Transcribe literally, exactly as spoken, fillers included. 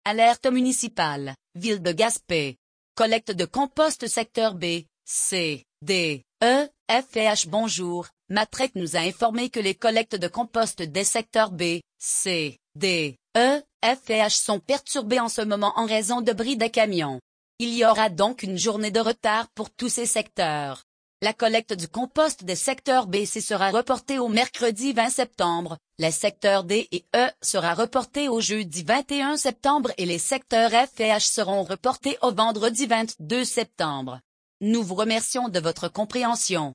Alerte municipale, ville de Gaspé. Collecte de compost secteur B, C, D, E, F et H. Bonjour, Matrec nous a informé que les collectes de compost des secteurs B, C, D, E, F et H sont perturbées en ce moment en raison de bris des camions. Il y aura donc une journée de retard pour tous ces secteurs. La collecte du compost des secteurs B, C sera reportée au mercredi vingt septembre, les secteurs D et E sera reportée au jeudi vingt et un septembre et les secteurs F et H seront reportés au vendredi vingt-deux septembre. Nous vous remercions de votre compréhension.